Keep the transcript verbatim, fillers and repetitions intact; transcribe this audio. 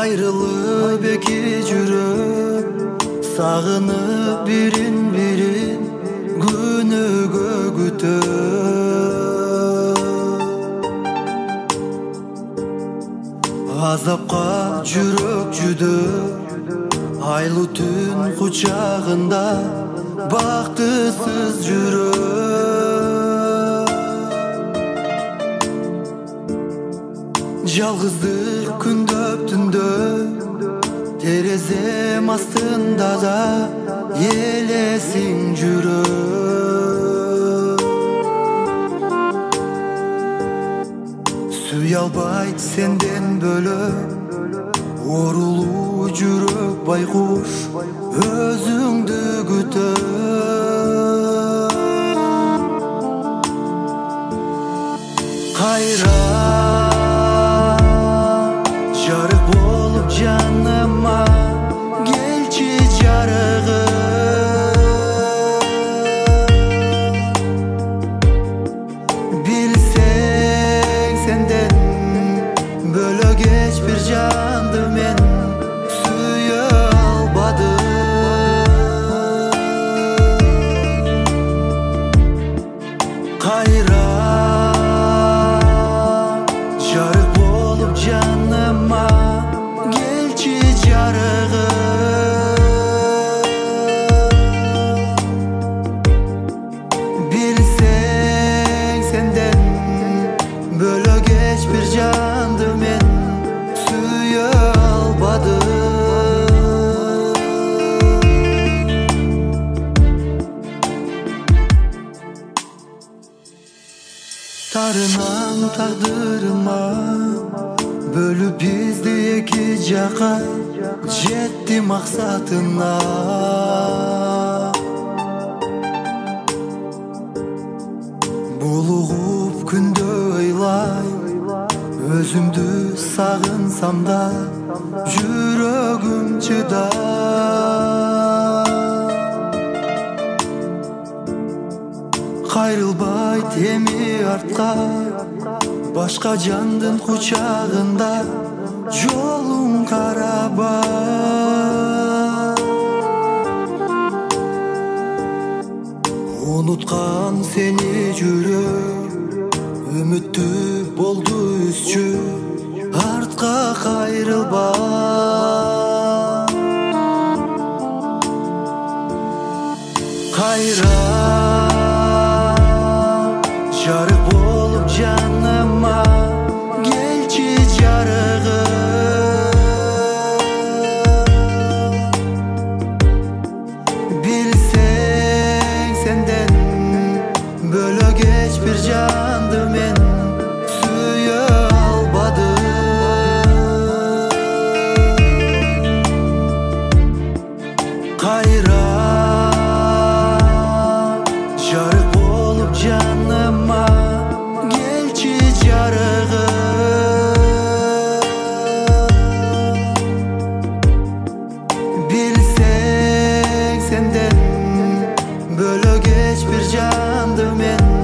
Ayrılıp eki жүрөк, сагынып бирин-бирин күнүгө күтөп. Азапка жүрөк жүдөп, айлуу түн кучагында бактысыз жүрөк. Жалгыздык күндөп түндө, терезем астында да элесиң жүрөк. Сүйө албайт сенден бөлөк, орулуу жүрөк байкуш өзүңдү күтөп. Кайра жарык болуп жаныма келчи жарыгым. Билсең сенден бөлөк эч бир жанды мен сүйө албадым. Кайра жарык болуп жаныма келчи жарыгым. Билсең сенден бөлөк эч бир жанды мен сүйө албадым. Тарынан тагдырыма бөлүп бизди эки жака жетти максатына. Булугуп күндө ыйлай, өзүмдү сагынсам да жүрөгүм чыдап. Кайрылбайт эми артка, башка жандын кучагында жолуң карабай. Унуткан сени жүрөк, үмүттүү болду үзчү, артка кайрылбай. Кайра жарык болуп жаныма келчи жарыгым. Билсең сенден бөлөк эч бир жанды мен сүйө албадым. Кайра жарык болуп жаныма келчи жарыгым. Билсең сенден бөлөк эч бир жанды мен